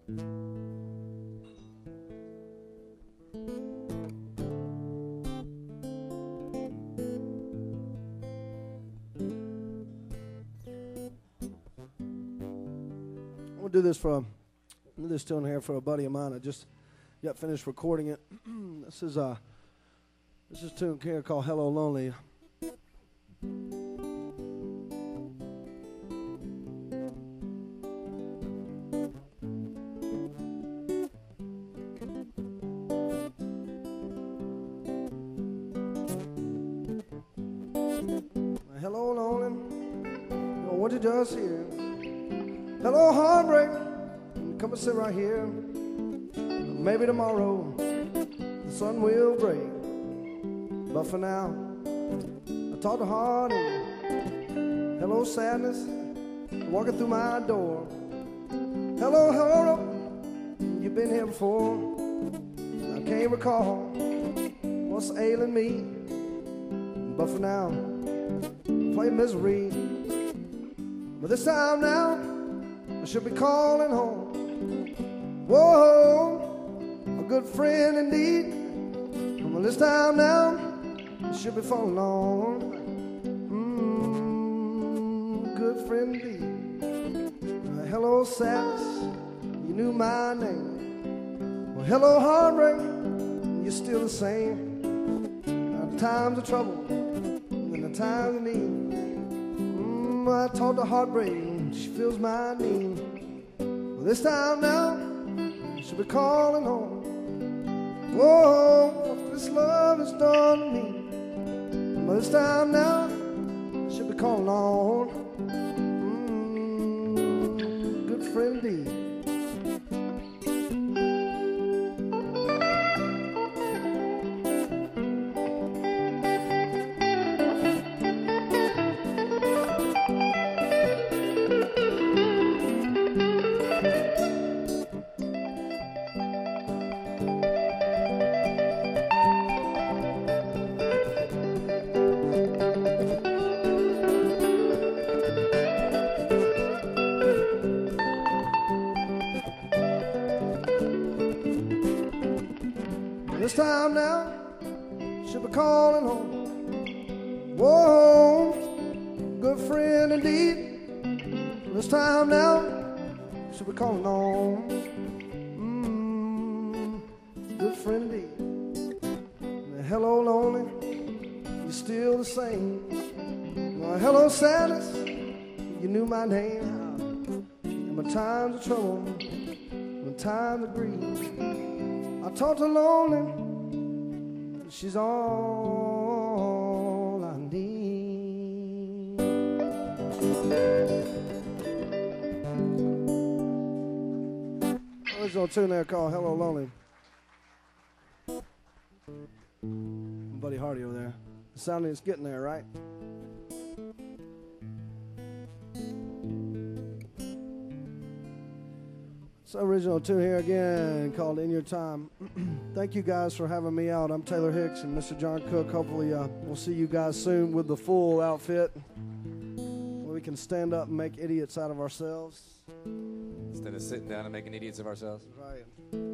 I'm gonna do this tune here for a buddy of mine. I just got finished recording it. This is a tune here called "Hello Lonely." Hello lonely, what you just hear? Hello heartbreak, come and sit right here. Maybe tomorrow the sun will break, but for now I talk to heart and hello sadness walking through my door. Hello hello, you've been here before. I can't recall what's ailing me, but for now play misery. But this time now I should be calling home. Whoa, a good friend indeed. Well, this time now I should be falling on. Good friend indeed. Hello sadness, you knew my name. Well, hello heartbreak, you're still the same. Now the times of trouble and the times of need. I talk to heartbreak, she feels my need. Well, this time now, I should be calling home. Whoa, what this love has done to me. Well, this time now, I should be calling on. Good friend indeed. This time now, should be calling home. Whoa, good friend indeed. This time now, should be calling on. Good friend indeed. Hello lonely, you're still the same. Well, hello sadness, you knew my name. In my times of trouble, my times of grief, I talk to lonely, she's all I need. Original tune there called "Hello Lonely." Buddy Hardy over there. The sounding is getting there, right? So original tune here again called "In Your Time." Thank you guys for having me out. I'm Taylor Hicks and Mr. John Cook. Hopefully we'll see you guys soon with the full outfit where we can stand up and make idiots out of ourselves. Instead of sitting down and making idiots of ourselves. Right.